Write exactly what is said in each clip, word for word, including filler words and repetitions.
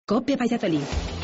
COPE Valladolid.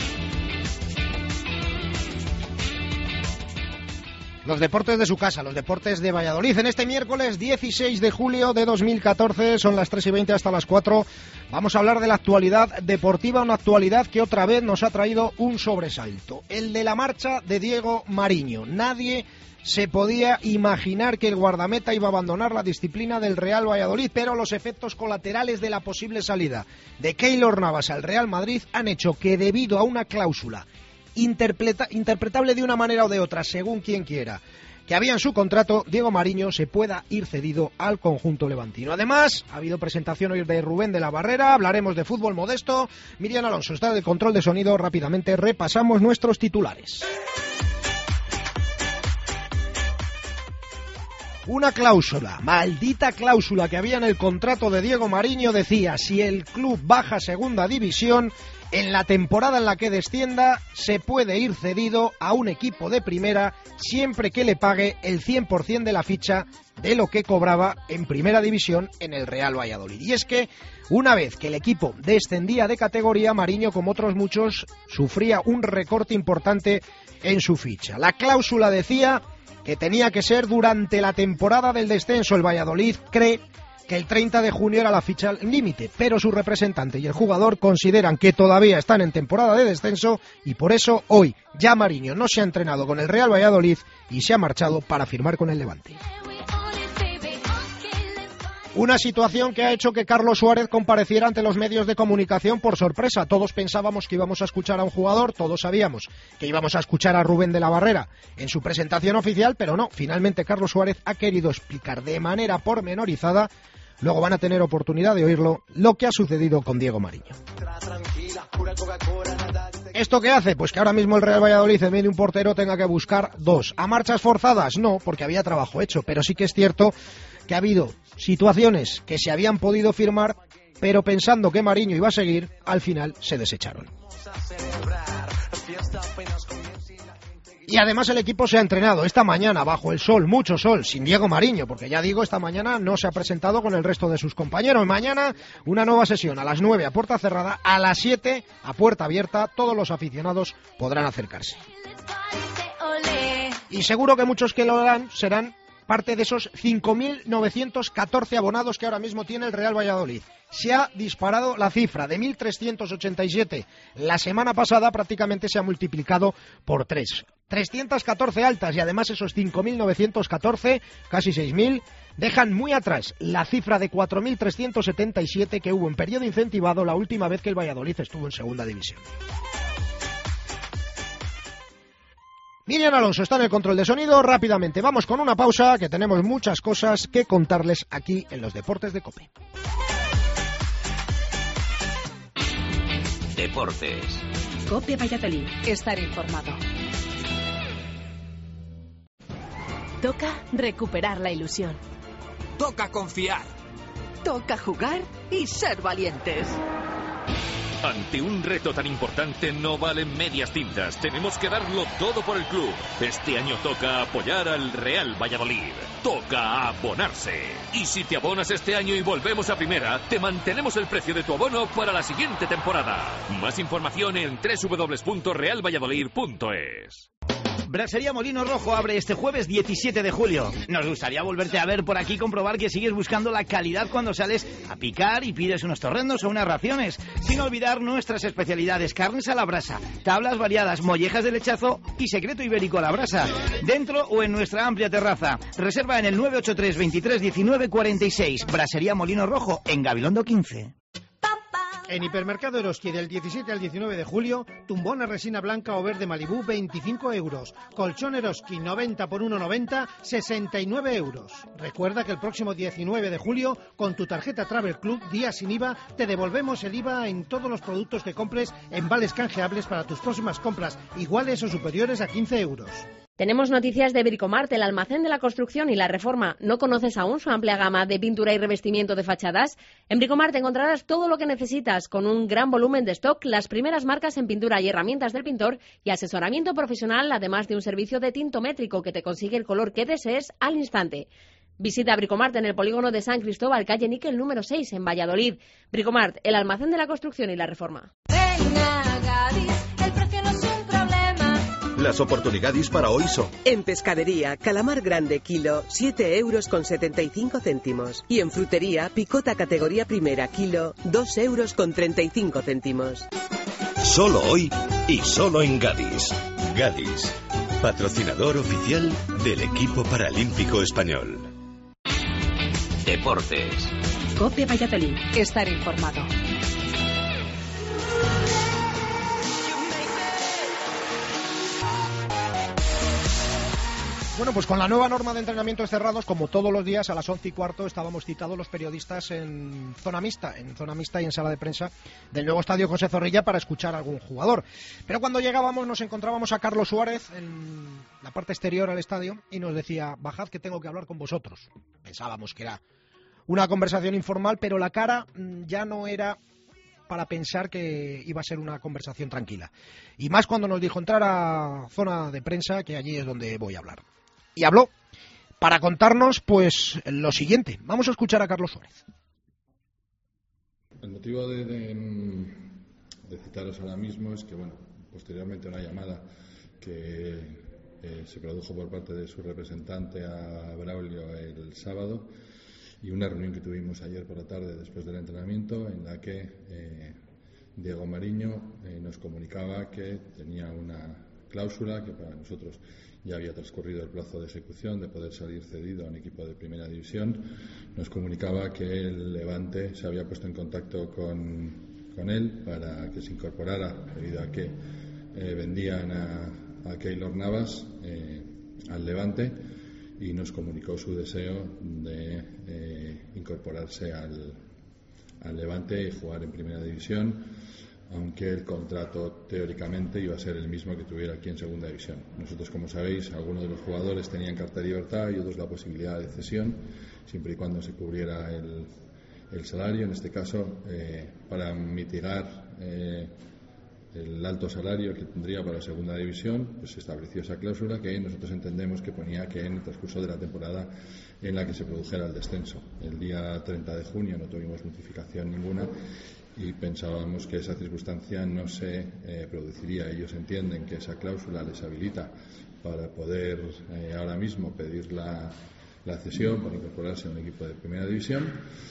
Los deportes de su casa, los deportes de Valladolid. En este miércoles dieciséis de julio de dos mil catorce, son las tres y veinte hasta las cuatro. Vamos a hablar de la actualidad deportiva, una actualidad que otra vez nos ha traído un sobresalto. El de la marcha de Diego Mariño. Nadie se podía imaginar que el guardameta iba a abandonar la disciplina del Real Valladolid, pero los efectos colaterales de la posible salida de Keylor Navas al Real Madrid han hecho que, debido a una cláusula Interpreta, interpretable de una manera o de otra, según quien quiera, que había en su contrato, Diego Mariño se pueda ir cedido al conjunto levantino. Además, ha habido presentación hoy de Rubén de la Barrera, hablaremos de fútbol modesto. Miriam Alonso está de control de sonido. Rápidamente repasamos nuestros titulares. Una cláusula, maldita cláusula que había en el contrato de Diego Mariño, decía: si el club baja a segunda división, en la temporada en la que descienda, se puede ir cedido a un equipo de primera siempre que le pague el cien por ciento de la ficha de lo que cobraba en primera división en el Real Valladolid. Y es que, una vez que el equipo descendía de categoría, Mariño, como otros muchos, sufría un recorte importante en su ficha. La cláusula decía que tenía que ser durante la temporada del descenso. El Valladolid cree que el treinta de junio era la ficha límite, pero su representante y el jugador consideran que todavía están en temporada de descenso y por eso hoy ya Mariño no se ha entrenado con el Real Valladolid y se ha marchado para firmar con el Levante. Una situación que ha hecho que Carlos Suárez compareciera ante los medios de comunicación por sorpresa. Todos pensábamos que íbamos a escuchar a un jugador, todos sabíamos que íbamos a escuchar a Rubén de la Barrera en su presentación oficial, pero no, finalmente Carlos Suárez ha querido explicar de manera pormenorizada, luego van a tener oportunidad de oírlo, lo que ha sucedido con Diego Mariño. ¿Esto qué hace? Pues que ahora mismo el Real Valladolid, en vez de un portero, tenga que buscar dos. ¿A marchas forzadas? No, porque había trabajo hecho, pero sí que es cierto que ha habido situaciones que se habían podido firmar, pero pensando que Mariño iba a seguir, al final se desecharon. Y además el equipo se ha entrenado esta mañana bajo el sol, mucho sol, sin Diego Mariño, porque ya digo, esta mañana no se ha presentado con el resto de sus compañeros. Mañana una nueva sesión a las nueve a puerta cerrada, a las siete a puerta abierta, todos los aficionados podrán acercarse. Y seguro que muchos que lo harán serán parte de esos cinco mil novecientos catorce abonados que ahora mismo tiene el Real Valladolid. Se ha disparado la cifra de mil trescientos ochenta y siete. La semana pasada prácticamente se ha multiplicado por tres. trescientas catorce altas y además esos cinco mil novecientos catorce, casi seis mil, dejan muy atrás la cifra de cuatro mil trescientos setenta y siete que hubo en periodo incentivado la última vez que el Valladolid estuvo en segunda división. Miriam Alonso está en el control de sonido. Rápidamente vamos con una pausa, que tenemos muchas cosas que contarles aquí en los deportes de COPE. Deportes. COPE Valladolid. Estar informado. Toca recuperar la ilusión. Toca confiar. Toca jugar y ser valientes. Ante un reto tan importante no valen medias tintas. Tenemos que darlo todo por el club. Este año toca apoyar al Real Valladolid. Toca abonarse. Y si te abonas este año y volvemos a primera, te mantenemos el precio de tu abono para la siguiente temporada. Más información en doble u doble u doble u punto real valladolid punto es. Brasería Molino Rojo abre este jueves diecisiete de julio. Nos gustaría volverte a ver por aquí, comprobar que sigues buscando la calidad cuando sales a picar y pides unos torrendos o unas raciones. Sin olvidar nuestras especialidades: carnes a la brasa, tablas variadas, mollejas de lechazo y secreto ibérico a la brasa. Dentro o en nuestra amplia terraza. Reserva en el nueve ocho tres, veintitrés, diecinueve, cuarenta y seis. Brasería Molino Rojo, en Gabilondo quince. En Hipermercado Eroski, del diecisiete al diecinueve de julio, tumbona resina blanca o verde Malibú, veinticinco euros. Colchón Eroski, noventa por uno noventa, sesenta y nueve euros. Recuerda que el próximo diecinueve de julio, con tu tarjeta Travel Club, día sin I V A, te devolvemos el I V A en todos los productos que compres en vales canjeables para tus próximas compras, iguales o superiores a quince euros. Tenemos noticias de Bricomart, el almacén de la construcción y la reforma. ¿No conoces aún su amplia gama de pintura y revestimiento de fachadas? En Bricomart encontrarás todo lo que necesitas, con un gran volumen de stock, las primeras marcas en pintura y herramientas del pintor y asesoramiento profesional, además de un servicio de tintométrico que te consigue el color que desees al instante. Visita Bricomart en el polígono de San Cristóbal, calle Níquel número seis, en Valladolid. Bricomart, el almacén de la construcción y la reforma. Venga. Las oportunidades para hoy son: en pescadería, calamar grande kilo, siete euros con setenta y cinco céntimos. Y en frutería, picota categoría primera kilo, dos euros con treinta y cinco céntimos. Solo hoy y solo en Gadis. Gadis, patrocinador oficial del equipo paralímpico español. Deportes. COPE Valladolid. Estar informado. Bueno, pues con la nueva norma de entrenamientos cerrados, como todos los días a las once y cuarto estábamos citados los periodistas en zona mixta, en zona mixta y en sala de prensa del nuevo estadio José Zorrilla para escuchar a algún jugador. Pero cuando llegábamos nos encontrábamos a Carlos Suárez en la parte exterior al estadio y nos decía: bajad que tengo que hablar con vosotros. Pensábamos que era una conversación informal, pero la cara ya no era para pensar que iba a ser una conversación tranquila. Y más cuando nos dijo entrar a zona de prensa, que allí es donde voy a hablar. Y habló para contarnos pues lo siguiente. Vamos a escuchar a Carlos Suárez. El motivo de, de, de citaros ahora mismo es que, bueno, posteriormente una llamada que eh, se produjo por parte de su representante a Braulio el sábado, y una reunión que tuvimos ayer por la tarde después del entrenamiento, en la que eh, Diego Mariño eh, nos comunicaba que tenía una cláusula que para nosotros ya había transcurrido el plazo de ejecución de poder salir cedido a un equipo de primera división. Nos comunicaba que el Levante se había puesto en contacto con, con él para que se incorporara, debido a que eh, vendían a, a Keylor Navas eh, al Levante, y nos comunicó su deseo de eh, incorporarse al, al Levante y jugar en primera división, aunque el contrato teóricamente iba a ser el mismo que tuviera aquí en segunda división. Nosotros, como sabéis, algunos de los jugadores tenían carta de libertad y otros la posibilidad de cesión, siempre y cuando se cubriera el, el salario. En este caso, eh, para mitigar eh, el alto salario que tendría para segunda división, pues se estableció esa cláusula que nosotros entendemos que ponía que en el transcurso de la temporada en la que se produjera el descenso. El día treinta de junio no tuvimos notificación ninguna y pensábamos que esa circunstancia no se eh, produciría. Ellos entienden que esa cláusula les habilita para poder eh, ahora mismo pedir la, la cesión para incorporarse a un equipo de primera división,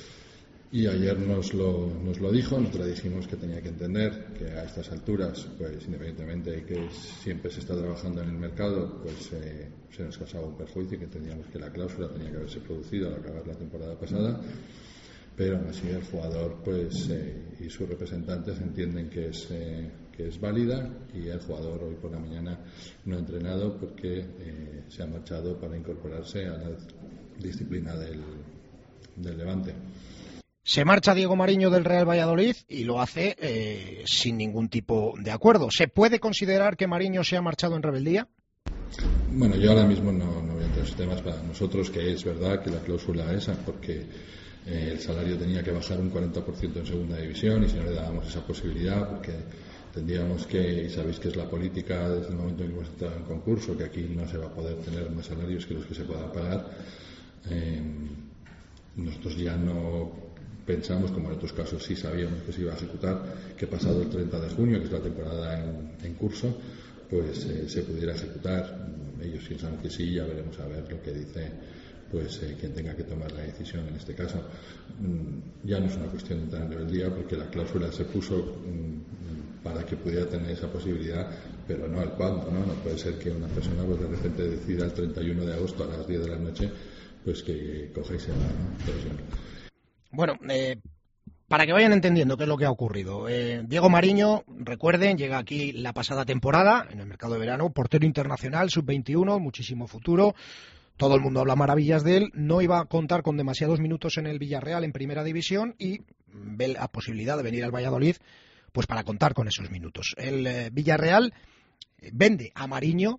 y ayer nos lo, nos lo dijo. Nosotros dijimos que tenía que entender que a estas alturas, pues independientemente de que siempre se está trabajando en el mercado, pues eh, se nos causaba un perjuicio y que entendíamos que la cláusula tenía que haberse producido al acabar la temporada pasada. Pero aún así el jugador pues eh, y sus representantes entienden que es eh, que es válida, y el jugador hoy por la mañana no ha entrenado porque eh, se ha marchado para incorporarse a la disciplina del, del Levante. Se marcha Diego Mariño del Real Valladolid y lo hace eh, sin ningún tipo de acuerdo. ¿Se puede considerar que Mariño se ha marchado en rebeldía? Bueno, yo ahora mismo no, no voy a entrar en esos temas. Para nosotros, que es verdad que la cláusula esa, porque Eh, el salario tenía que bajar un cuarenta por ciento en segunda división, y si no le dábamos esa posibilidad, porque entendíamos que, y sabéis que es la política desde el momento en que hemos entrado en concurso, que aquí no se va a poder tener más salarios que los que se puedan pagar, eh, nosotros ya no pensamos, como en otros casos sí sabíamos que se iba a ejecutar, que pasado el treinta de junio, que es la temporada en, en curso, pues eh, se pudiera ejecutar. Ellos piensan que sí, ya veremos a ver lo que dice pues eh, quien tenga que tomar la decisión. En este caso mmm, ya no es una cuestión de entrar en rebeldía, porque la cláusula se puso mmm, para que pudiera tener esa posibilidad, pero no al cuándo, ¿no? No puede ser que una persona pues de repente decida el treinta y uno de agosto a las diez de la noche pues que coja y se haga, ¿no? Bueno, eh, para que vayan entendiendo qué es lo que ha ocurrido. Eh, Diego Mariño, recuerden, llega aquí la pasada temporada, en el mercado de verano, portero internacional, sub veintiuno, muchísimo futuro. Todo el mundo habla maravillas de él. No iba a contar con demasiados minutos en el Villarreal en primera división y ve la posibilidad de venir al Valladolid pues para contar con esos minutos. El eh, Villarreal vende a Mariño,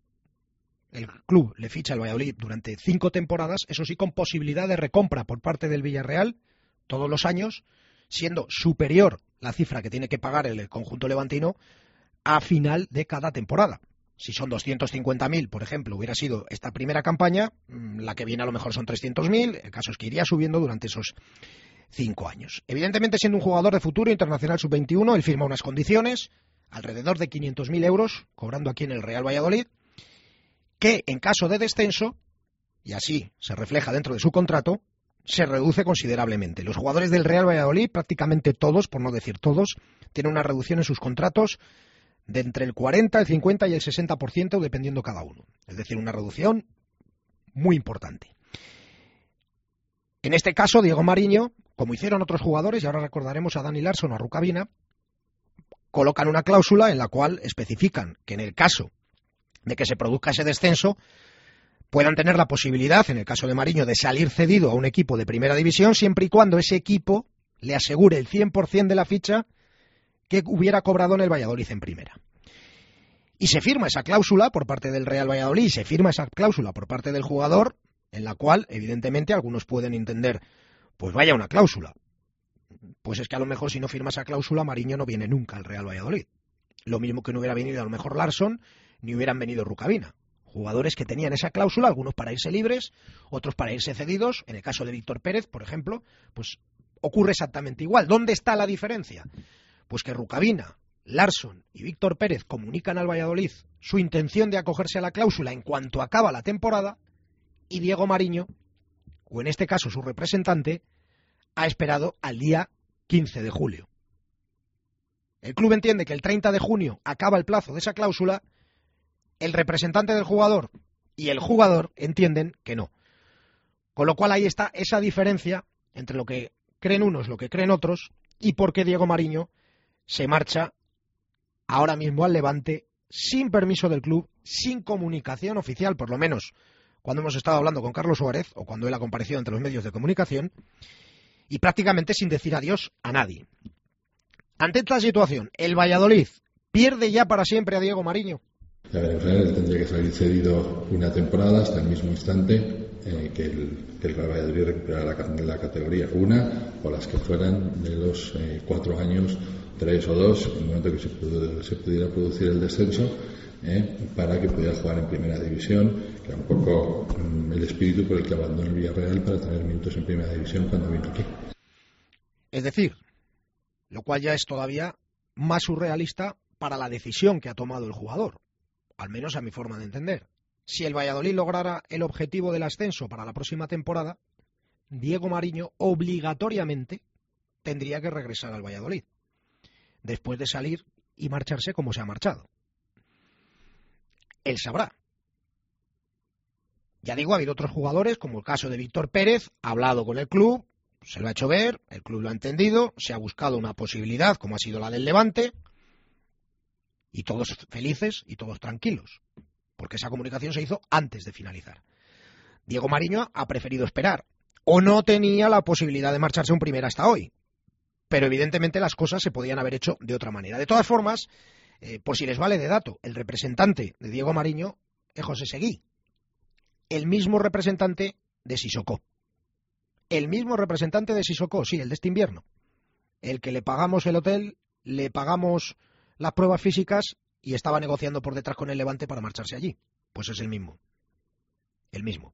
el club le ficha al Valladolid durante cinco temporadas, eso sí, con posibilidad de recompra por parte del Villarreal todos los años, siendo superior la cifra que tiene que pagar el conjunto levantino a final de cada temporada. Si son doscientos cincuenta mil, por ejemplo, hubiera sido esta primera campaña, la que viene a lo mejor son trescientos mil, el caso es que iría subiendo durante esos cinco años. Evidentemente, siendo un jugador de futuro internacional sub veintiuno, él firma unas condiciones, alrededor de quinientos mil euros, cobrando aquí en el Real Valladolid, que en caso de descenso, y así se refleja dentro de su contrato, se reduce considerablemente. Los jugadores del Real Valladolid, prácticamente todos, por no decir todos, tienen una reducción en sus contratos de entre el cuarenta, el cincuenta y el sesenta por ciento, dependiendo cada uno. Es decir, una reducción muy importante. En este caso, Diego Mariño, como hicieron otros jugadores, y ahora recordaremos a Dani Larsson o a Rukavina, colocan una cláusula en la cual especifican que en el caso de que se produzca ese descenso, puedan tener la posibilidad, en el caso de Mariño, de salir cedido a un equipo de primera división, siempre y cuando ese equipo le asegure el cien por ciento de la ficha que hubiera cobrado en el Valladolid en primera. Y se firma esa cláusula por parte del Real Valladolid, se firma esa cláusula por parte del jugador, en la cual, evidentemente, algunos pueden entender, pues vaya una cláusula. Pues es que a lo mejor si no firma esa cláusula, Mariño no viene nunca al Real Valladolid. Lo mismo que no hubiera venido a lo mejor Larsson, ni hubieran venido Rukavina. Jugadores que tenían esa cláusula, algunos para irse libres, otros para irse cedidos. En el caso de Víctor Pérez, por ejemplo, pues ocurre exactamente igual. ¿Dónde está la diferencia? Pues que Rukavina, Larsson y Víctor Pérez comunican al Valladolid su intención de acogerse a la cláusula en cuanto acaba la temporada, y Diego Mariño, o en este caso su representante, ha esperado al día quince de julio. El club entiende que el treinta de junio acaba el plazo de esa cláusula, el representante del jugador y el jugador entienden que no. Con lo cual ahí está esa diferencia entre lo que creen unos, lo que creen otros, y por qué Diego Mariño se marcha ahora mismo al Levante sin permiso del club, sin comunicación oficial, por lo menos cuando hemos estado hablando con Carlos Suárez o cuando él ha comparecido ante los medios de comunicación, y prácticamente sin decir adiós a nadie. Ante esta situación, el Valladolid pierde ya para siempre a Diego Mariño. Ya veremos, él tendría que salir cedido una temporada hasta el mismo instante eh, que el, que el Real Valladolid recuperara la, la categoría, una o las que fueran de los eh, cuatro años, tres o dos, en el momento que se, pudo, se pudiera producir el descenso, eh, para que pudiera jugar en primera división, que era un poco um, el espíritu por el que abandonó el Villarreal para tener minutos en primera división cuando vino aquí. Es decir, lo cual ya es todavía más surrealista para la decisión que ha tomado el jugador, al menos a mi forma de entender. Si el Valladolid lograra el objetivo del ascenso para la próxima temporada, Diego Mariño obligatoriamente tendría que regresar al Valladolid, después de salir y marcharse como se ha marchado. Él sabrá. Ya digo, ha habido otros jugadores, como el caso de Víctor Pérez, ha hablado con el club, se lo ha hecho ver, el club lo ha entendido, se ha buscado una posibilidad, como ha sido la del Levante, y todos felices y todos tranquilos, porque esa comunicación se hizo antes de finalizar. Diego Mariño ha preferido esperar, o no tenía la posibilidad de marcharse un primera hasta hoy, pero evidentemente las cosas se podían haber hecho de otra manera. De todas formas, eh, por si les vale de dato, el representante de Diego Mariño es José Seguí, el mismo representante de Sissoko. El mismo representante de Sissoko, sí, el de este invierno. El que le pagamos el hotel, le pagamos las pruebas físicas y estaba negociando por detrás con el Levante para marcharse allí. Pues es el mismo. El mismo.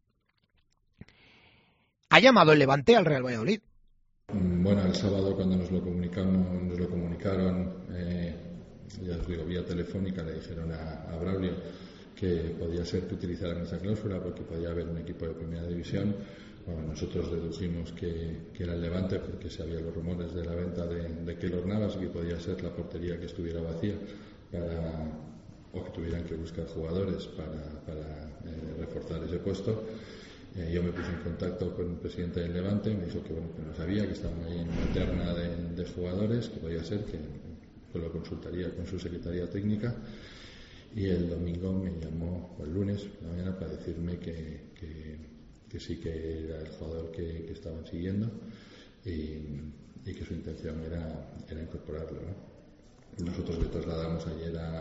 ¿Ha llamado el Levante al Real Valladolid? Bueno, el sábado cuando nos lo comunicamos, nos lo comunicaron, eh, ya os digo, vía telefónica, le dijeron a, a Braulio que podía ser que utilizaran esa cláusula porque podía haber un equipo de primera división. Bueno, nosotros dedujimos que, que era el Levante porque se había los rumores de la venta de, de Keylor Navas y que podía ser la portería que estuviera vacía para, o que tuvieran que buscar jugadores para, para eh, reforzar ese puesto. Eh, yo me puse en contacto con el presidente del Levante, me dijo que bueno, que no sabía, que estaban ahí en una terna de, de jugadores, que podía ser que, que lo consultaría con su secretaría técnica. Y el domingo me llamó, o el lunes, la mañana, para decirme que, que, que sí que era el jugador que, que estaban siguiendo y, y que su intención era, era incorporarlo, ¿no? Nosotros le trasladamos ayer a,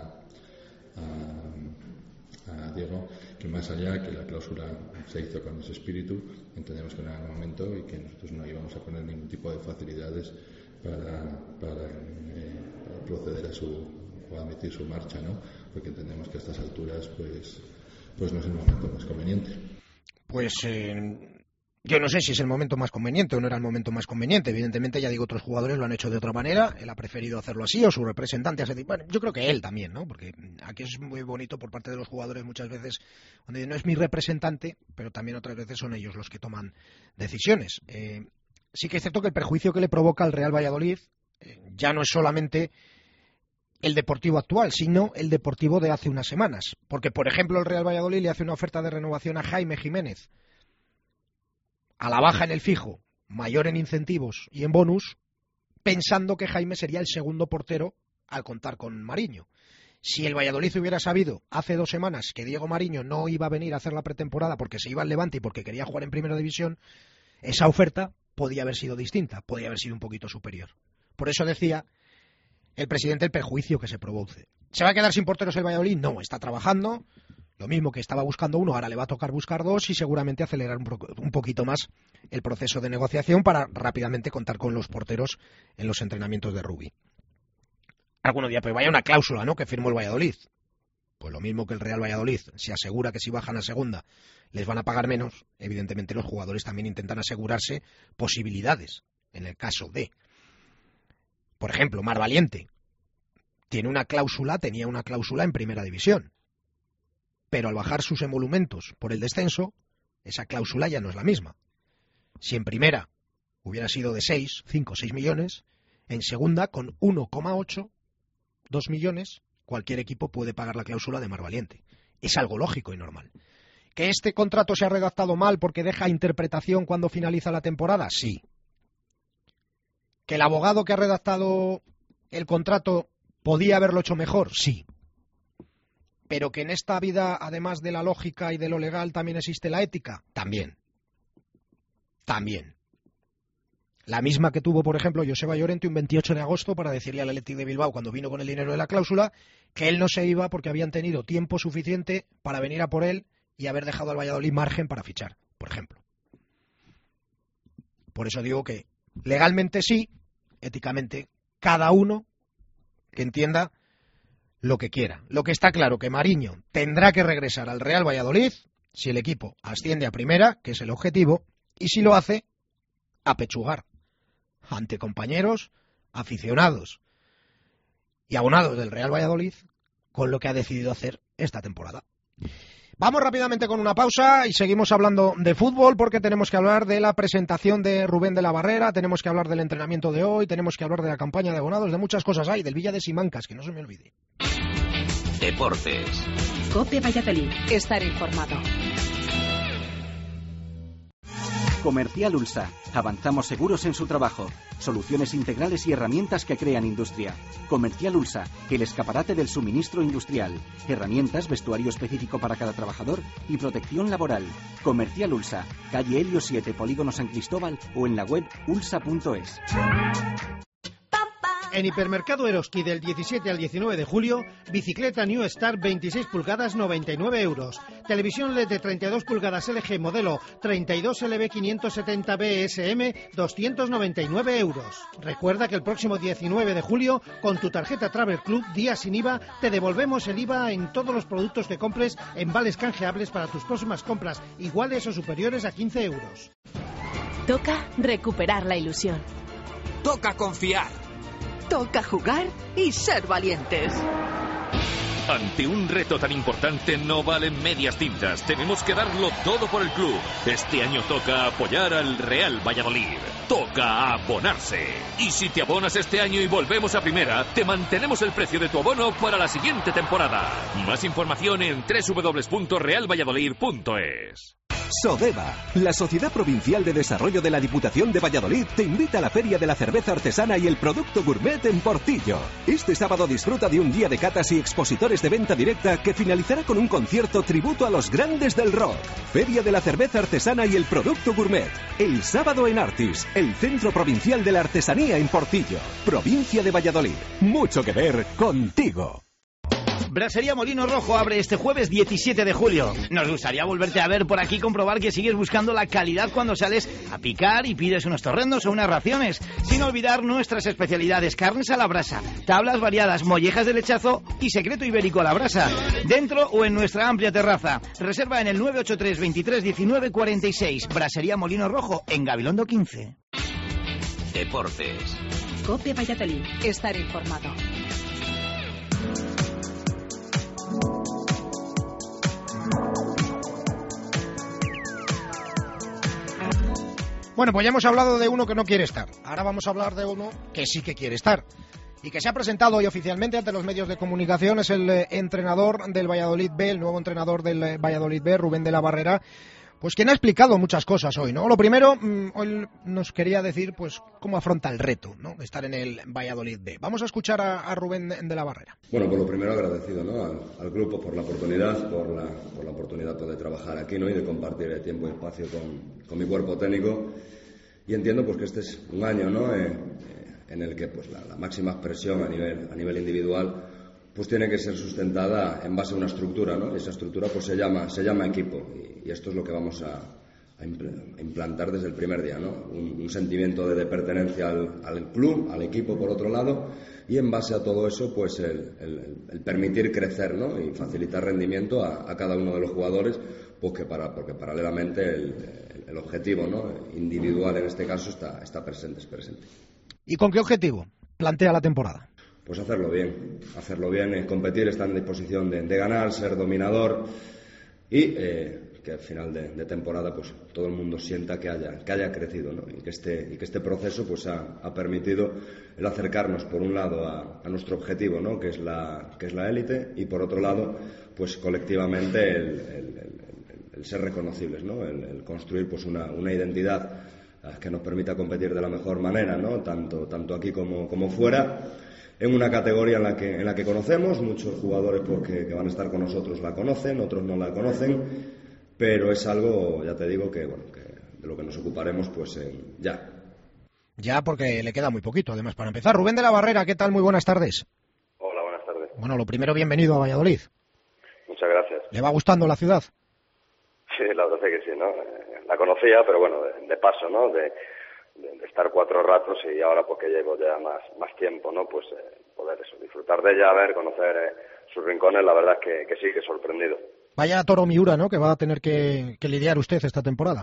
a, a Diego que más allá que la cláusula se hizo con ese espíritu, entendemos que no era el momento y que nosotros no íbamos a poner ningún tipo de facilidades para, para, eh, para proceder a su o a admitir su marcha, ¿no? Porque entendemos que a estas alturas pues, pues no es el momento más conveniente. Pues eh, Yo no sé si es el momento más conveniente o no era el momento más conveniente. Evidentemente, ya digo, otros jugadores lo han hecho de otra manera. Él ha preferido hacerlo así, o su representante hace... Bueno, yo creo que él también, ¿no? Porque aquí es muy bonito por parte de los jugadores muchas veces, donde no es mi representante, pero también otras veces son ellos los que toman decisiones. Eh, sí que es cierto que el perjuicio que le provoca al Real Valladolid eh, ya no es solamente el deportivo actual, sino el deportivo de hace unas semanas. Porque, por ejemplo, el Real Valladolid le hace una oferta de renovación a Jaime Jiménez, a la baja en el fijo, mayor en incentivos y en bonus, pensando que Jaime sería el segundo portero al contar con Mariño. Si el Valladolid hubiera sabido hace dos semanas que Diego Mariño no iba a venir a hacer la pretemporada porque se iba al Levante y porque quería jugar en Primera División, esa oferta podía haber sido distinta, podía haber sido un poquito superior. Por eso decía el presidente el perjuicio que se produce. ¿Se va a quedar sin porteros el Valladolid? No, está trabajando. Lo mismo que estaba buscando uno, ahora le va a tocar buscar dos y seguramente acelerar un, pro- un poquito más el proceso de negociación para rápidamente contar con los porteros en los entrenamientos de rugby. Alguno dirá, pues vaya una cláusula, ¿no?, que firmó el Valladolid. Pues lo mismo que el Real Valladolid se asegura que si bajan a segunda les van a pagar menos, evidentemente los jugadores también intentan asegurarse posibilidades en el caso de... Por ejemplo, Mar Valiente tiene una cláusula, tenía una cláusula en Primera División. Pero al bajar sus emolumentos por el descenso, esa cláusula ya no es la misma. Si en primera hubiera sido de seis, cinco, seis millones, en segunda, con uno coma ocho, dos millones, cualquier equipo puede pagar la cláusula de Mar Valiente. Es algo lógico y normal. ¿Que este contrato se ha redactado mal porque deja interpretación cuando finaliza la temporada? Sí. ¿Que el abogado que ha redactado el contrato podía haberlo hecho mejor? Sí. Pero que en esta vida, además de la lógica y de lo legal, también existe la ética, también. También. La misma que tuvo, por ejemplo, Joseba Llorente un veintiocho de agosto para decirle al Athletic de Bilbao, cuando vino con el dinero de la cláusula, que él no se iba porque habían tenido tiempo suficiente para venir a por él y haber dejado al Valladolid margen para fichar, por ejemplo. Por eso digo que legalmente sí, éticamente, cada uno que entienda lo que quiera. Lo que está claro que Mariño tendrá que regresar al Real Valladolid si el equipo asciende a primera, que es el objetivo, y si lo hace, a pechugar ante compañeros, aficionados y abonados del Real Valladolid con lo que ha decidido hacer esta temporada. Vamos rápidamente con una pausa y seguimos hablando de fútbol porque tenemos que hablar de la presentación de Rubén de la Barrera, tenemos que hablar del entrenamiento de hoy, tenemos que hablar de la campaña de abonados, de muchas cosas hay, del Villa de Simancas, que no se me olvide. Deportes. COPE Valladolid. Estar informado. Comercial Ulsa. Avanzamos seguros en su trabajo. Soluciones integrales y herramientas que crean industria. Comercial Ulsa, el escaparate del suministro industrial. Herramientas, vestuario específico para cada trabajador y protección laboral. Comercial Ulsa, calle Helio siete, Polígono San Cristóbal o en la web ulsa punto es. En Hipermercado Eroski del diecisiete al diecinueve de julio, bicicleta New Star veintiséis pulgadas noventa y nueve euros. Televisión L E D de treinta y dos pulgadas L G modelo treinta y dos L B quinientos setenta B S M doscientos noventa y nueve euros. Recuerda que el próximo diecinueve de julio, con tu tarjeta Travel Club día sin I V A, te devolvemos el I V A en todos los productos que compres en vales canjeables para tus próximas compras iguales o superiores a quince euros. Toca recuperar la ilusión. Toca confiar. Toca jugar y ser valientes. Ante un reto tan importante no valen medias tintas. Tenemos que darlo todo por el club. Este año toca apoyar al Real Valladolid. Toca abonarse. Y si te abonas este año y volvemos a primera, te mantenemos el precio de tu abono para la siguiente temporada. Más información en doble u doble u doble u punto real valladolid punto es. Sodeva, la Sociedad Provincial de Desarrollo de la Diputación de Valladolid, te invita a la Feria de la Cerveza Artesana y el Producto Gourmet en Portillo. Este sábado disfruta de un día de catas y expositores de venta directa que finalizará con un concierto tributo a los grandes del rock. Feria de la Cerveza Artesana y el Producto Gourmet. El sábado en Artis, el Centro Provincial de la Artesanía en Portillo. Provincia de Valladolid. Mucho que ver contigo. Brasería Molino Rojo abre este jueves diecisiete de julio. Nos gustaría volverte a ver por aquí y comprobar que sigues buscando la calidad cuando sales a picar y pides unos torrendos o unas raciones. Sin olvidar nuestras especialidades: carnes a la brasa, tablas variadas, mollejas de lechazo y secreto ibérico a la brasa. Dentro o en nuestra amplia terraza. Reserva en el nueve ocho tres, veintitrés, diecinueve, cuarenta y seis. Brasería Molino Rojo en Gabilondo quince. Deportes. COPE Valladolid. Estar informado. Bueno, pues ya hemos hablado de uno que no quiere estar. Ahora vamos a hablar de uno que sí que quiere estar. Y que se ha presentado hoy oficialmente ante los medios de comunicación. Es el eh, entrenador del Valladolid B, el nuevo entrenador del eh, Valladolid B, Rubén de la Barrera. Pues quien ha explicado muchas cosas hoy, ¿no? Lo primero, mmm, hoy nos quería decir, pues, cómo afronta el reto, ¿no?, de estar en el Valladolid B. Vamos a escuchar a, a Rubén de la Barrera. Bueno, pues lo primero agradecido, ¿no?, al, al grupo por la oportunidad, por la, por la oportunidad de trabajar aquí, ¿no?, y de compartir el tiempo y espacio con, con mi cuerpo técnico. Y entiendo, pues, que este es un año, ¿no?, eh, en el que, pues, la, la máxima expresión a nivel, a nivel individual, pues tiene que ser sustentada en base a una estructura, ¿no? Y esa estructura pues se llama, se llama equipo, y, y esto es lo que vamos a, a implantar desde el primer día, ¿no? Un, un sentimiento de, de pertenencia al, al club, al equipo por otro lado, y en base a todo eso pues el, el, el permitir crecer, ¿no?, y facilitar rendimiento a, a cada uno de los jugadores, pues que para, porque paralelamente el, el, el objetivo, ¿no?, individual en este caso está, está presente, es presente. ¿Y con qué objetivo plantea la temporada? Pues hacerlo bien, hacerlo bien, eh, competir, estar en disposición de, de ganar, ser dominador y eh, que al final de, de temporada pues todo el mundo sienta que haya, que haya crecido, ¿no?, y que este, y que este proceso pues ha, ha permitido el acercarnos por un lado a, a nuestro objetivo, ¿no?, que es la que es la élite, y por otro lado pues colectivamente el, el, el, el ser reconocibles, ¿no?, el, el construir pues una, una identidad que nos permita competir de la mejor manera, ¿no?, tanto, tanto aquí como, como fuera, en una categoría en la que, en la que conocemos. Muchos jugadores pues, que, que van a estar con nosotros la conocen, otros no la conocen, pero es algo, ya te digo, que, bueno, que de lo que nos ocuparemos pues eh, ya. Ya, porque le queda muy poquito, además, para empezar. Rubén de la Barrera, ¿qué tal? Muy buenas tardes. Hola, buenas tardes. Bueno, lo primero, bienvenido a Valladolid. Muchas gracias. ¿Le va gustando la ciudad? Sí, la verdad es que sí, ¿no? La conocía, pero bueno, de, de paso, ¿no?, de... De, de estar cuatro ratos, y ahora porque llevo ya más más tiempo, ¿no?, pues eh, poder eso, disfrutar de ella, ver, conocer eh, sus rincones, la verdad es que, que sí, que sorprendido. Vaya toro Miura, ¿no?, que va a tener que, que lidiar usted esta temporada.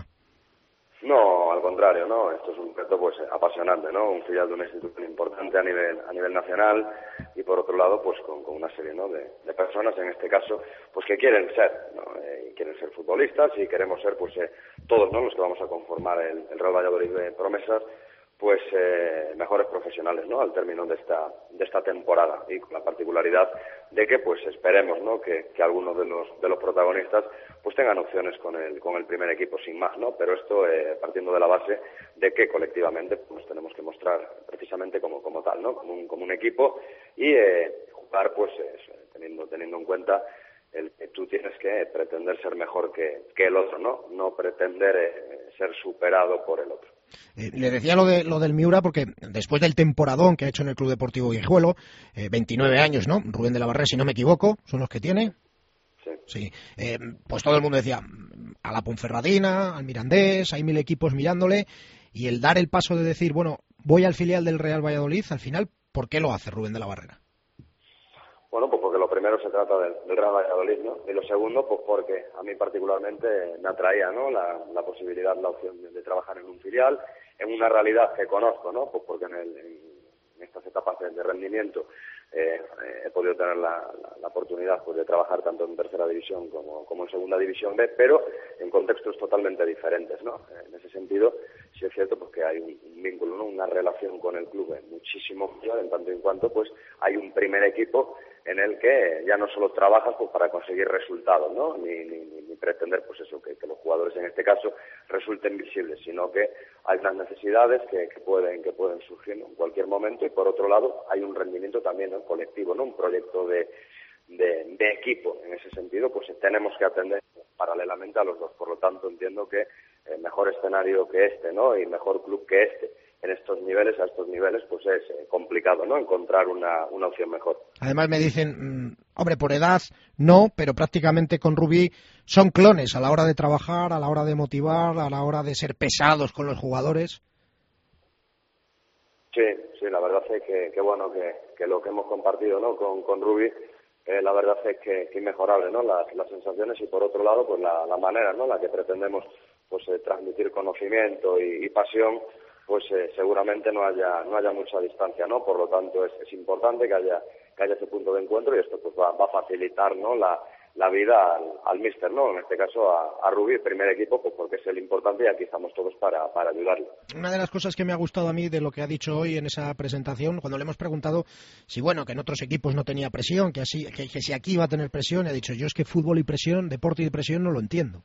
No, al contrario, ¿no? Esto es un reto pues apasionante, ¿no? Un filial de una institución importante a nivel a nivel nacional, y por otro lado pues con, con una serie, ¿no?, de, de personas, en este caso, pues que quieren ser, ¿no? Eh, quieren ser futbolistas, y queremos ser pues eh, todos, ¿no?, los que vamos a conformar el, el Real Valladolid de Promesas, pues eh, mejores profesionales, ¿no?, al término de esta de esta temporada, y con la particularidad de que pues esperemos, ¿no?, que, que algunos de los de los protagonistas pues tengan opciones con el con el primer equipo, sin más, ¿no? Pero esto eh, partiendo de la base de que colectivamente pues tenemos que mostrar precisamente como como tal, ¿no?, como un como un equipo, y eh, jugar pues eh, teniendo teniendo en cuenta el que tú tienes que pretender ser mejor que, que el otro, ¿no? No pretender eh, ser superado por el otro. Eh, le decía lo de lo del Miura porque después del temporadón que ha hecho en el Club Deportivo Guijuelo, eh, veintinueve años, ¿no? Rubén de la Barrera, si no me equivoco, son los que tiene. Sí. Sí. Eh, pues todo el mundo decía a la Ponferradina, al Mirandés, hay mil equipos mirándole, y el dar el paso de decir, bueno, voy al filial del Real Valladolid, al final, ¿por qué lo hace Rubén de la Barrera? Bueno, pues porque lo primero se trata del, del Real Valladolid, ¿no? Y lo segundo, pues porque a mí particularmente me atraía, ¿no?, la, la posibilidad, la opción de, de trabajar en un filial, en una realidad que conozco, ¿no? Pues porque en, el, en estas etapas de, de rendimiento eh, eh, he podido tener la, la, la oportunidad pues de trabajar tanto en tercera división como, como en segunda división B, pero en contextos totalmente diferentes, ¿no? En ese sentido, sí es cierto pues que hay un, un vínculo, ¿no?, una relación con el club eh, muchísimo mayor, en tanto en cuanto pues hay un primer equipo en el que ya no solo trabajas pues para conseguir resultados, ¿no?, ni, ni, ni pretender pues eso, que, que los jugadores en este caso resulten visibles, sino que hay unas necesidades que, que pueden que pueden surgir, ¿no?, en cualquier momento, y por otro lado hay un rendimiento también, ¿no?, colectivo, ¿no?, un proyecto de, de, de equipo. En ese sentido pues tenemos que atender paralelamente a los dos. Por lo tanto entiendo que eh, mejor escenario que este, ¿no?, y mejor club que este en estos niveles, a estos niveles, pues es eh, complicado, ¿no?, encontrar una, una opción mejor. Además me dicen, mmm, hombre, por edad no, pero prácticamente con Rubí son clones a la hora de trabajar, a la hora de motivar, a la hora de ser pesados con los jugadores. Sí, sí, la verdad es que, que bueno, que, que lo que hemos compartido, ¿no?, con, con Rubí, eh, la verdad es que, que inmejorable, ¿no?, las, las sensaciones, y por otro lado, pues la, la manera, ¿no?, la que pretendemos pues eh, transmitir conocimiento y, y pasión, pues eh, seguramente no haya no haya mucha distancia, ¿no? Por lo tanto, es, es importante que haya que haya ese punto de encuentro, y esto pues va, va a facilitar, ¿no?, la, la vida al, al míster, ¿no?, en este caso a, a Rubí, primer equipo, pues porque es el importante y aquí estamos todos para, para ayudarlo. Una de las cosas que me ha gustado a mí de lo que ha dicho hoy en esa presentación, cuando le hemos preguntado si, bueno, que en otros equipos no tenía presión, que así que, que si aquí iba a tener presión, y ha dicho, yo es que fútbol y presión, deporte y presión no lo entiendo.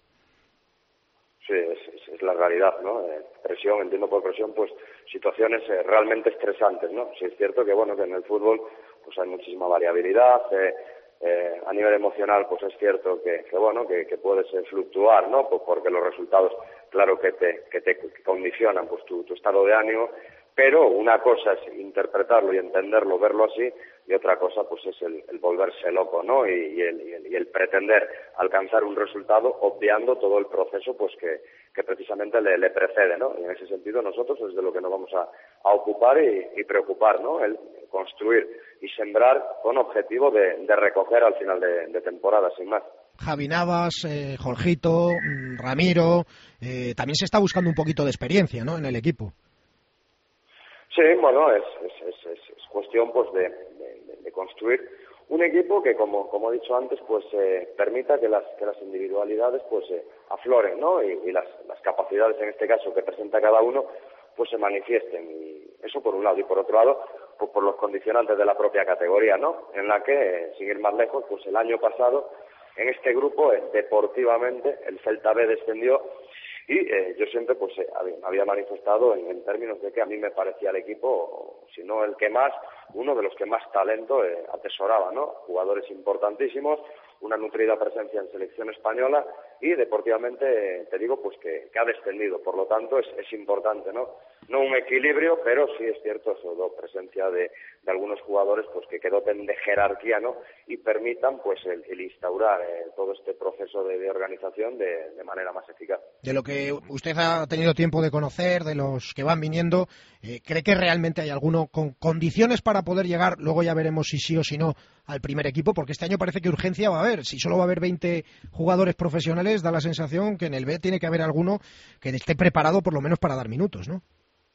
Sí, es, es, es la realidad, ¿no? Eh, presión, entiendo por presión, pues situaciones eh, realmente estresantes, ¿no? Sí es cierto que, bueno, que en el fútbol pues hay muchísima variabilidad, eh, eh, a nivel emocional, pues es cierto que, que bueno, que, que puedes eh, fluctuar, ¿no? Pues porque los resultados, claro, que te, que te condicionan, pues tu, tu estado de ánimo, pero una cosa es interpretarlo y entenderlo, verlo así, y otra cosa pues es el, el volverse loco, ¿no? Y, y, el, y, el, y el pretender alcanzar un resultado obviando todo el proceso pues que, que precisamente le, le precede, ¿no? Y en ese sentido nosotros es de lo que nos vamos a, a ocupar y, y preocupar, ¿no? El construir y sembrar con objetivo de, de recoger al final de, de temporada, sin más. Javi Navas, eh, Jorgito, Ramiro, eh, también se está buscando un poquito de experiencia, ¿no?, en el equipo. Sí, bueno, es, es, es, es cuestión pues de, de, de construir un equipo que, como, como he dicho antes, pues eh, permita que las, que las individualidades pues eh, afloren, ¿no? Y, y las, las capacidades, en este caso, que presenta cada uno, pues se manifiesten. Y eso por un lado. Y por otro lado, pues por los condicionantes de la propia categoría, ¿no? En la que, eh, sin ir más lejos, pues el año pasado, en este grupo, eh, deportivamente, el Celta B descendió. Y eh, yo siempre pues eh, había manifestado en, en términos de que a mí me parecía el equipo, si no el que más, uno de los que más talento eh, atesoraba, ¿no? Jugadores importantísimos, una nutrida presencia en selección española y deportivamente, eh, te digo, pues que, que ha descendido. Por lo tanto, es, es importante, ¿no? No un equilibrio, pero sí es cierto, eso, presencia de, de algunos jugadores pues que, que doten de jerarquía, ¿no? Y permitan pues el, el instaurar eh, todo este proceso de, de organización de, de manera más eficaz. De lo que usted ha tenido tiempo de conocer, de los que van viniendo, eh, ¿cree que realmente hay alguno con condiciones para poder llegar, luego ya veremos si sí o si no, al primer equipo? Porque este año parece que urgencia va a haber. Si solo va a haber veinte jugadores profesionales, da la sensación que en el B tiene que haber alguno que esté preparado por lo menos para dar minutos, ¿no?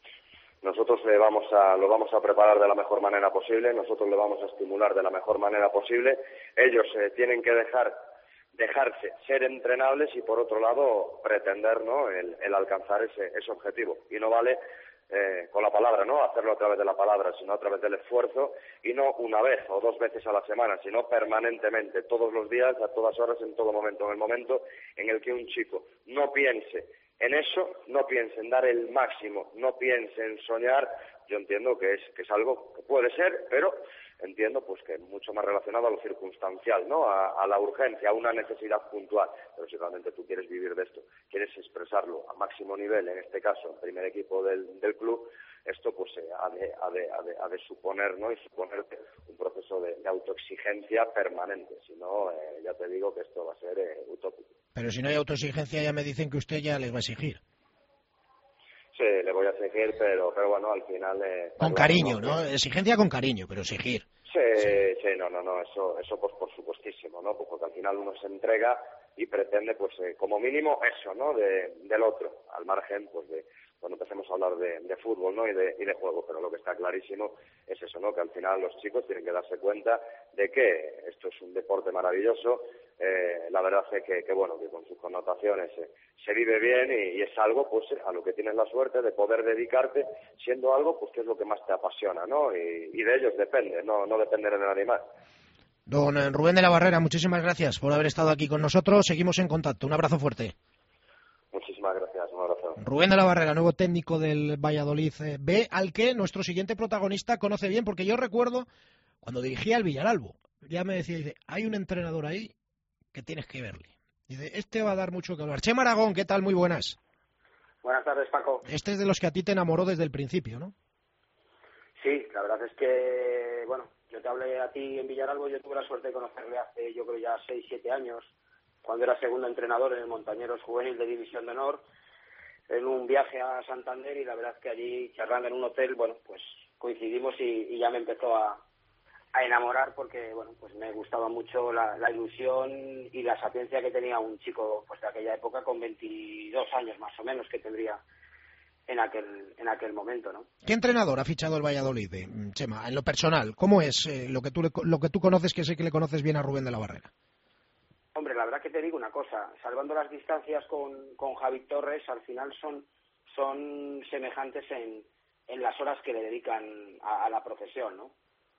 Nosotros le vamos a, lo vamos a preparar de la mejor manera posible, nosotros le vamos a estimular de la mejor manera posible. Ellos eh, tienen que dejar dejarse ser entrenables y, por otro lado, pretender, ¿no?, el, el alcanzar ese, ese objetivo. Y no vale eh, con la palabra, ¿no?, hacerlo a través de la palabra, sino a través del esfuerzo, y no una vez o dos veces a la semana, sino permanentemente, todos los días, a todas horas, en todo momento. En el momento en el que un chico no piense en eso, no piense en dar el máximo, no piense en soñar, yo entiendo que es que es algo que puede ser, pero entiendo pues que mucho más relacionado a lo circunstancial, ¿no? A, a la urgencia, a una necesidad puntual. Pero si realmente tú quieres vivir de esto, quieres expresarlo a máximo nivel, en este caso, en primer equipo del, del club, esto pues eh, ha, de, ha, de, ha, de, ha de suponer, ¿no?, y suponerte un proceso de, de autoexigencia permanente. Si no, eh, ya te digo que esto va a ser eh, utópico. Pero si no hay autoexigencia, ya me dicen que usted ya les va a exigir. Sí, le voy a exigir, pero, pero bueno, al final... Eh, con cariño, ¿no? Exigencia con cariño, pero exigir. Sí, sí, sí, no, no, no, eso, eso pues por supuestísimo, ¿no? Pues porque al final uno se entrega y pretende, pues, eh, como mínimo eso, ¿no?, de, del otro, al margen, pues, de cuando empecemos a hablar de, de fútbol, ¿no?, y de, y de juego. Pero lo que está clarísimo es eso, ¿no?, que al final los chicos tienen que darse cuenta de que esto es un deporte maravilloso. Eh, la verdad es que, que, bueno, que con sus connotaciones eh, se vive bien y, y es algo, pues, a lo que tienes la suerte de poder dedicarte, siendo algo, pues, que es lo que más te apasiona, ¿no? Y, y de ellos depende, no, no depender de nadie más. Don Rubén de la Barrera, muchísimas gracias por haber estado aquí con nosotros. Seguimos en contacto. Un abrazo fuerte. Muchísimas gracias. Un abrazo. Rubén de la Barrera, nuevo técnico del Valladolid B, al que nuestro siguiente protagonista conoce bien, porque yo recuerdo cuando dirigía el Villaralbo. Ya me decía, dice, hay un entrenador ahí que tienes que verle. Dice, este va a dar mucho que hablar. Chema Aragón, ¿qué tal? Muy buenas. Buenas tardes, Paco. Este es de los que a ti te enamoró desde el principio, ¿no? Sí, la verdad es que, bueno, yo te hablé a ti en Villaralbo, yo tuve la suerte de conocerle hace, yo creo ya seis, siete años, cuando era segundo entrenador en el Montañeros Juvenil de División de Honor, en un viaje a Santander, y la verdad es que allí, charlando en un hotel, bueno, pues coincidimos y, y ya me empezó a, a enamorar, porque, bueno, pues me gustaba mucho la, la ilusión y la sapiencia que tenía un chico, pues de aquella época, con veintidós años más o menos, que tendría en aquel en aquel momento, ¿no? ¿Qué entrenador ha fichado el Valladolid, eh, Chema, en lo personal? ¿Cómo es eh, lo que tú le, lo que tú conoces, que sé que le conoces bien a Rubén de la Barrera? Hombre, la verdad que te digo una cosa, salvando las distancias con, con Javi Torres, al final son son semejantes en, en las horas que le dedican a, a la profesión, ¿no?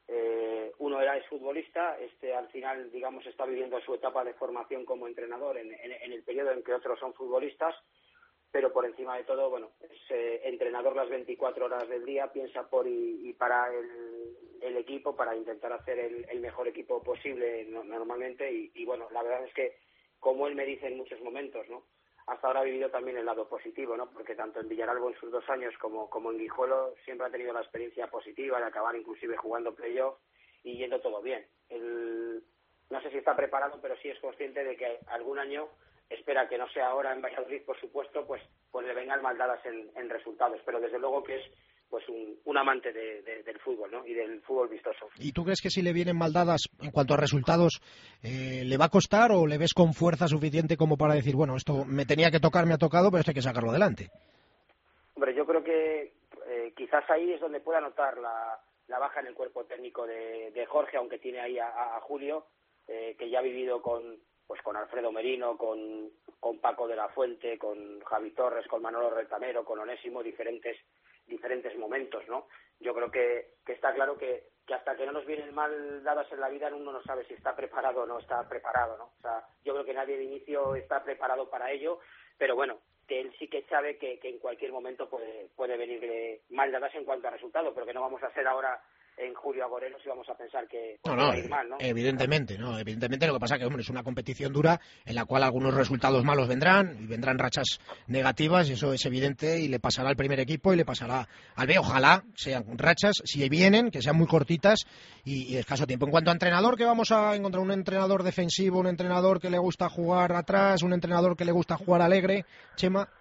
Eh, uno era exfutbolista, este al final, digamos, está viviendo su etapa de formación como entrenador en, en, en el periodo en que otros son futbolistas, pero por encima de todo, bueno, es eh, entrenador las veinticuatro horas del día, piensa por y, y para el, el equipo, para intentar hacer el, el mejor equipo posible no, normalmente, y, y bueno, la verdad es que, como él me dice en muchos momentos, ¿no?, hasta ahora ha vivido también el lado positivo, ¿no?, porque tanto en Villaralbo en sus dos años como, como en Guijuelo siempre ha tenido la experiencia positiva de acabar inclusive jugando playoff y yendo todo bien. Él, no sé si está preparado, pero sí es consciente de que algún año, espera que no sea ahora en Valladolid, por supuesto, pues pues le vengan maldadas en, en resultados, pero desde luego que es pues un, un amante de, de, del fútbol, ¿no?, y del fútbol vistoso. ¿Y tú crees que si le vienen maldadas en cuanto a resultados, eh, le va a costar, o le ves con fuerza suficiente como para decir, bueno, esto me tenía que tocar, me ha tocado, pero esto hay que sacarlo adelante? Hombre, yo creo que eh, quizás ahí es donde pueda notar la, la baja en el cuerpo técnico de, de Jorge, aunque tiene ahí a, a Julio, eh, que ya ha vivido con pues con Alfredo Merino, con, con Paco de la Fuente, con Javi Torres, con Manolo Retamero, con Onésimo, diferentes diferentes momentos, ¿no? Yo creo que, que está claro que, que hasta que no nos vienen mal dadas en la vida, uno no sabe si está preparado o no está preparado, ¿no? O sea, yo creo que nadie de inicio está preparado para ello, pero bueno, que él sí que sabe que, que en cualquier momento puede puede venirle mal dadas en cuanto a resultado, pero que no vamos a ser ahora en Julio Agoreros y vamos a pensar que pues, no, no, va a ir mal, ¿no? Evidentemente, no, evidentemente lo que pasa es que, hombre, es una competición dura en la cual algunos resultados malos vendrán y vendrán rachas negativas, y eso es evidente, y le pasará al primer equipo y le pasará al B. Ojalá sean rachas, si vienen, que sean muy cortitas y, y escaso tiempo. En cuanto a entrenador, que vamos a encontrar un entrenador defensivo, un entrenador que le gusta jugar atrás, un entrenador que le gusta jugar alegre, Chema.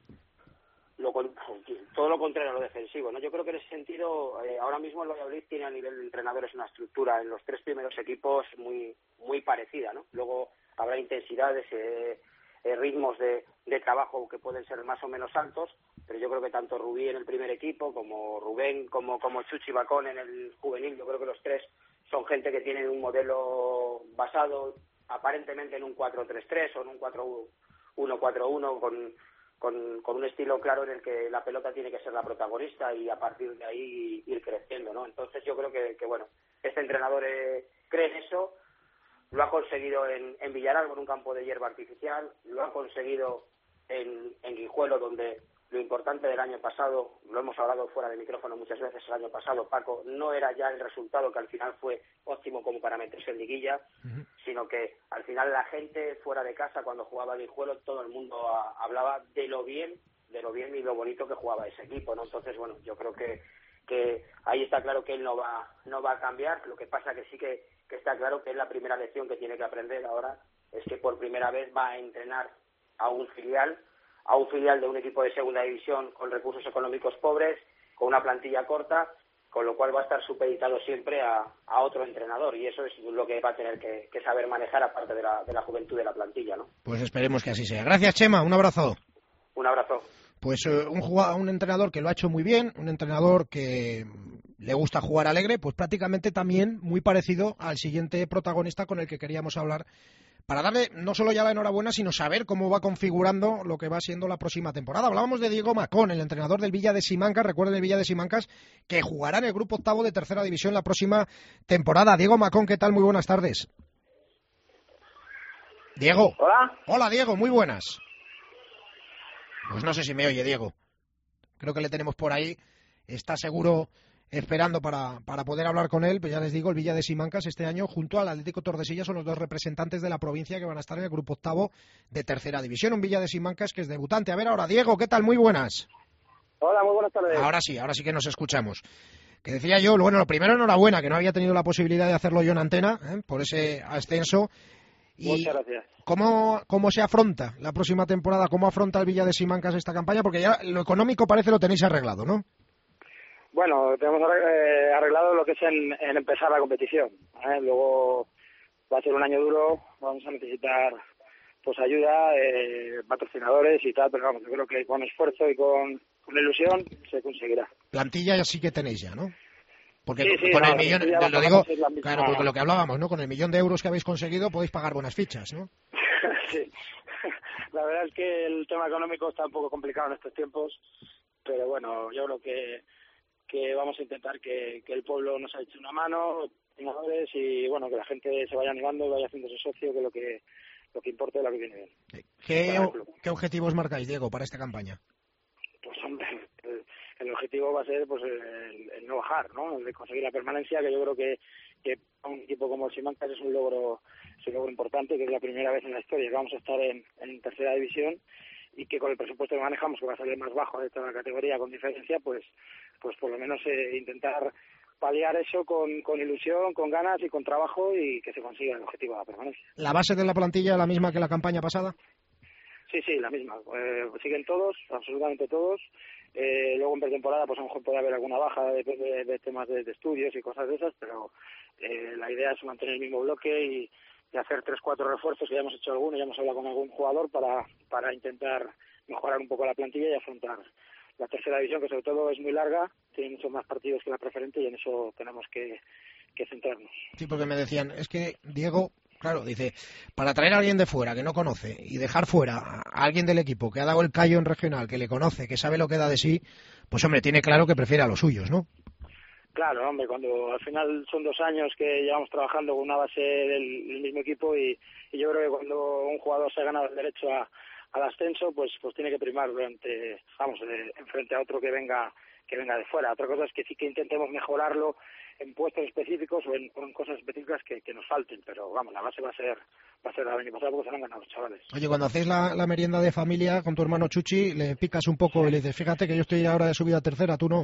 Lo, todo lo contrario a lo defensivo, ¿no? Yo creo que en ese sentido, eh, ahora mismo el Valladolid tiene a nivel de entrenadores una estructura en los tres primeros equipos muy muy parecida, ¿no? Luego habrá intensidades, eh, eh, ritmos de, de trabajo que pueden ser más o menos altos, pero yo creo que tanto Rubí en el primer equipo, como Rubén, como, como Chuchi Bacón en el juvenil, yo creo que los tres son gente que tienen un modelo basado aparentemente en un cuatro tres tres o en un cuatro uno cuatro uno con... Con, con un estilo claro en el que la pelota tiene que ser la protagonista y a partir de ahí ir creciendo, ¿no? Entonces yo creo que, que bueno, este entrenador eh, cree en eso, lo ha conseguido en, en Villaralbo, en un campo de hierba artificial, lo ha conseguido en, en Guijuelo, donde lo importante del año pasado, lo hemos hablado fuera de micrófono muchas veces el año pasado, Paco, no era ya el resultado que al final fue óptimo como para meterse en liguilla, uh-huh. sino que al final la gente fuera de casa, cuando jugaba Guijuelo, todo el mundo a, hablaba de lo bien, de lo bien y lo bonito que jugaba ese equipo, ¿no? Entonces, bueno, yo creo que que ahí está claro que él no va no va a cambiar. Lo que pasa que sí que, que está claro que es la primera lección que tiene que aprender ahora, es que por primera vez va a entrenar a un filial, a un filial de un equipo de segunda división con recursos económicos pobres, con una plantilla corta, con lo cual va a estar supeditado siempre a, a otro entrenador, y eso es lo que va a tener que, que saber manejar, aparte de la, de la juventud de la plantilla, ¿no? Pues esperemos que así sea. Gracias, Chema, un abrazo. Un abrazo. Pues eh, un, jugador, un entrenador que lo ha hecho muy bien, un entrenador que le gusta jugar alegre, pues prácticamente también muy parecido al siguiente protagonista con el que queríamos hablar, para darle no solo ya la enhorabuena, sino saber cómo va configurando lo que va siendo la próxima temporada. Hablábamos de Diego Macón, el entrenador del Villa de Simancas, recuerden el Villa de Simancas, que jugará en el grupo octavo de tercera división la próxima temporada. Diego Macón, ¿qué tal? Muy buenas tardes. Diego. Hola. Hola, Diego, muy buenas. Pues no sé si me oye, Diego. Creo que le tenemos por ahí. Está seguro esperando para, para poder hablar con él, pero ya les digo, el Villa de Simancas este año junto al Atlético Tordesillas son los dos representantes de la provincia que van a estar en el grupo octavo de tercera división. Un Villa de Simancas que es debutante. A ver ahora, Diego, ¿qué tal? Muy buenas. Hola, muy buenas tardes. Ahora sí, ahora sí que nos escuchamos. que decía yo, bueno, lo primero, enhorabuena, que no había tenido la posibilidad de hacerlo yo en antena, ¿eh? por ese ascenso. Y Muchas gracias. ¿cómo, ¿Cómo se afronta la próxima temporada? ¿Cómo afronta el Villa de Simancas esta campaña? Porque ya lo económico parece lo tenéis arreglado, ¿no? Bueno, tenemos eh, arreglado lo que es en, en empezar la competición. ¿eh? Luego va a ser un año duro, vamos a necesitar pues ayuda, eh, patrocinadores y tal, pero vamos, yo creo que con esfuerzo y con, con ilusión se conseguirá. Plantilla ya sí que tenéis ya, ¿no? Porque sí, sí, con no, el millón, ya lo digo, la misma... claro, porque lo que hablábamos, ¿no? Con el millón de euros que habéis conseguido podéis pagar buenas fichas, ¿no? Sí, la verdad es que el tema económico está un poco complicado en estos tiempos, pero bueno, yo creo que que vamos a intentar que, que el pueblo nos ha hecho una mano, y bueno, que la gente se vaya animando y vaya haciéndose socio, que lo que lo que importa es lo que viene bien. ¿Qué, ¿Qué objetivos marcáis, Diego, para esta campaña? Pues hombre, el, el objetivo va a ser pues el, el no bajar, ¿no? El de conseguir la permanencia, que yo creo que, que un equipo como el Simancas es un logro, es un logro importante, que es la primera vez en la historia que vamos a estar en, en tercera división, y que con el presupuesto que manejamos, que va a salir más bajo de toda la categoría con diferencia, pues pues por lo menos eh, intentar paliar eso con, con ilusión, con ganas y con trabajo, y que se consiga el objetivo de la permanencia. ¿La base de la plantilla es la misma que la campaña pasada? Sí, sí, la misma. Eh, siguen todos, absolutamente todos. Eh, luego en pretemporada pues a lo mejor puede haber alguna baja de, de, de temas de, de estudios y cosas de esas, pero eh, la idea es mantener el mismo bloque y, y hacer tres, cuatro refuerzos, que ya hemos hecho algunos, ya hemos hablado con algún jugador para, para intentar mejorar un poco la plantilla y afrontar la tercera división, que sobre todo es muy larga, tiene muchos más partidos que la preferente, y en eso tenemos que, que centrarnos. Sí, porque me decían, es que Diego, claro, dice, para traer a alguien de fuera que no conoce y dejar fuera a alguien del equipo que ha dado el callo en regional, que le conoce, que sabe lo que da de sí, pues hombre, tiene claro que prefiere a los suyos, ¿no? Claro, hombre, cuando al final son dos años que llevamos trabajando con una base del, del mismo equipo, y, y yo creo que cuando un jugador se ha ganado el derecho a al ascenso, pues pues tiene que primar durante, vamos, eh, enfrente a otro que venga que venga de fuera. Otra cosa es que sí que intentemos mejorarlo en puestos específicos o en, o en cosas específicas que, que nos falten, pero vamos, la base va a ser va a ser el año pasado, porque se lo han ganado los chavales. Oye, cuando hacéis la, la merienda de familia con tu hermano Chuchi, le picas un poco y le dices, fíjate que yo estoy ahora de subida a tercera, tú no.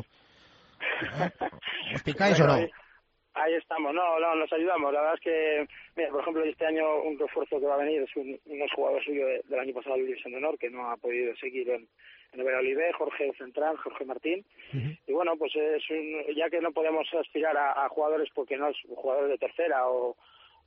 ¿Eh? ¿Os picáis bueno, o no? Ahí, ahí estamos, no, no, nos ayudamos. La verdad es que, mira, por ejemplo, este año un refuerzo que va a venir es un, un jugador suyo de, del año pasado de División de Honor, que no ha podido seguir en, en el Valladolid, Jorge Central, Jorge Martín. Uh-huh. Y bueno, pues es un, ya que no podemos aspirar a, a jugadores porque no es jugadores de tercera o,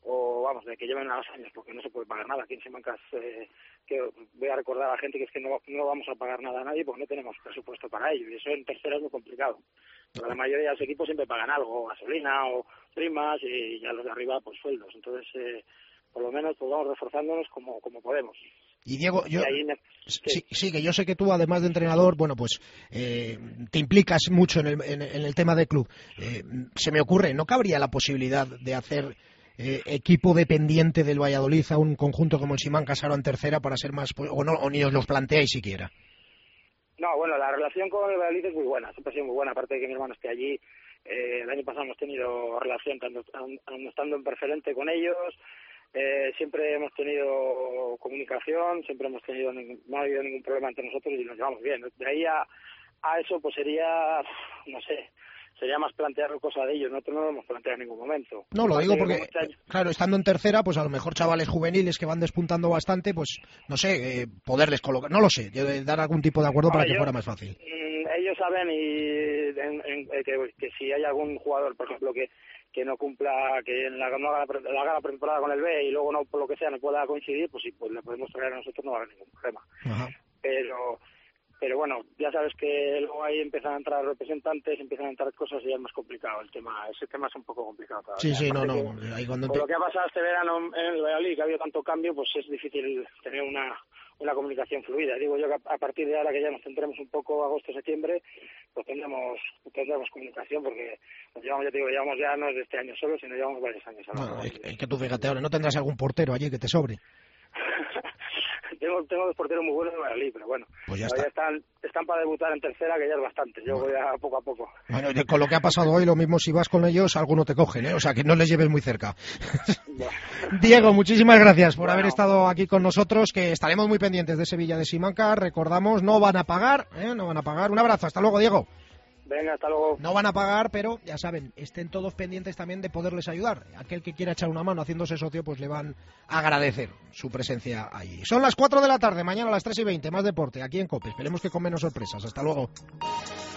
o vamos, de que lleven a los años, porque no se puede pagar nada. Aquí en Simancas, eh, que voy a recordar a la gente que es que no, no vamos a pagar nada a nadie porque no tenemos presupuesto para ello, y eso en tercera es muy complicado. Pero la mayoría de los equipos siempre pagan algo, gasolina o primas, y ya los de arriba pues sueldos. Entonces, eh, por lo menos pues vamos reforzándonos como, como podemos. Y Diego, yo, y me... sí, sí, que yo sé que tú, además de entrenador, bueno, pues eh, te implicas mucho en el, en, en el tema del club. Eh, se me ocurre, ¿no cabría la posibilidad de hacer eh, equipo dependiente del Valladolid a un conjunto como el Simancas ahora en tercera para ser más, o no, o ni os los planteáis siquiera? No, bueno, la relación con el Valladolid es muy buena, siempre ha sido muy buena, aparte de que mi hermano esté allí. Eh, el año pasado hemos tenido relación tanto estando en preferente con ellos, eh, siempre hemos tenido comunicación, siempre hemos tenido, no ha habido ningún problema entre nosotros y nos llevamos bien. De ahí a, a eso pues sería, no sé, sería más plantear cosas de ellos. Nosotros no lo hemos planteado en ningún momento. No, lo digo porque, claro, estando en tercera, pues a lo mejor chavales juveniles que van despuntando bastante, pues, no sé, eh, poderles colocar, no lo sé, dar algún tipo de acuerdo para que fuera más fácil. Ellos saben y en, en, que, que si hay algún jugador, por ejemplo, que que no cumpla, que la, no haga la, la haga la pretemporada con el B y luego no, por lo que sea, no pueda coincidir, pues sí, pues le podemos traer a nosotros, no va a haber ningún problema. Ajá. Pero... Pero bueno, ya sabes que luego ahí empiezan a entrar representantes, empiezan a entrar cosas y ya es más complicado el tema. Ese tema es un poco complicado todavía. Sí, sí, no, no. Ahí cuando por te... lo que ha pasado este verano en el Valladolid, que ha habido tanto cambio, pues es difícil tener una, una comunicación fluida. Digo yo que a partir de ahora que ya nos centremos un poco agosto, septiembre, pues tendremos, tendremos comunicación, porque nos llevamos, ya te digo, llevamos ya no es de este año solo, sino llevamos varios años. Bueno, es, es que tú fíjate ahora, ¿no tendrás algún portero allí que te sobre? Tengo, tengo dos porteros muy buenos en Valladolid, pero bueno, pues ya está. está. Están, están para debutar en tercera, que ya es bastante. Yo bueno. voy a poco a poco. Bueno, con lo que ha pasado hoy, lo mismo si vas con ellos, alguno te cogen, ¿eh? O sea, que no les lleves muy cerca. Bueno. Diego, muchísimas gracias por bueno. haber estado aquí con nosotros, que estaremos muy pendientes de Sevilla de Simancas. Recordamos, no van a pagar, ¿eh? No van a pagar. Un abrazo, hasta luego, Diego. Venga, hasta luego. No van a pagar, pero ya saben, estén todos pendientes también de poderles ayudar. Aquel que quiera echar una mano haciéndose socio, pues le van a agradecer su presencia allí. Son las cuatro de la tarde, mañana a las tres y veinte, más deporte, aquí en COPE. Esperemos que con menos sorpresas. Hasta luego.